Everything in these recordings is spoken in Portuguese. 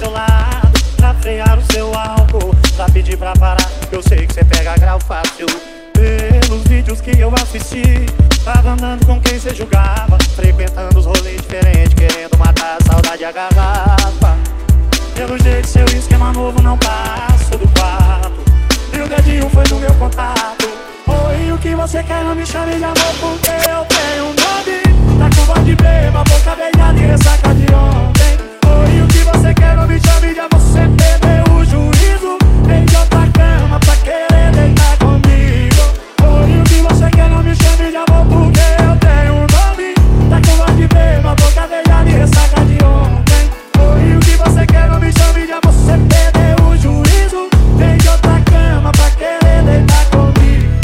seu lado pra frear o seu álcool, pra pedir pra parar. Eu sei que cê pega grau fácil. Pelos vídeos que eu assisti, tava andando com quem cê julgava, frequentando os rolês diferentes, querendo matar a saudade e a garrafa. Pelo jeito seu esquema novo não passa do quarto, e o dedinho foi no meu contato. Oi, o que você quer? Não me chame de amor porque eu tenho um nome. Tá com voz de beba, boca beijada e ressaca de ontem. Oi, o que você quer? Não me chame de amor, você perdeu o juízo. Vem de outra cama pra querer deitar comigo. Oi, o que você quer? Não me chame de amor porque eu tenho um nome. Tá com voz de beba, boca beijada e ressaca de ontem. Oi, o que você quer? Não me chame de amor, você perdeu o juízo. Vem de outra cama pra querer deitar comigo.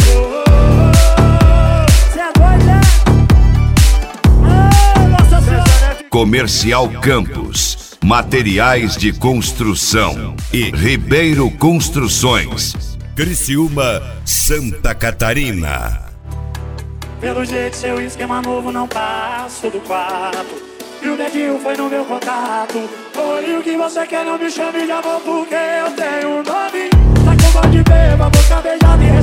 Cê é doido, é? Nossa Senhora. Comercial Campos, materiais de construção e Ribeiro Construções, Criciúma, Santa Catarina. Pelo jeito seu esquema novo não passo do quarto, e o dedinho foi no meu contato. Oi, o que você quer? Não me chame de amor porque eu tenho um nome. Tá com voz de beba, boca beijada e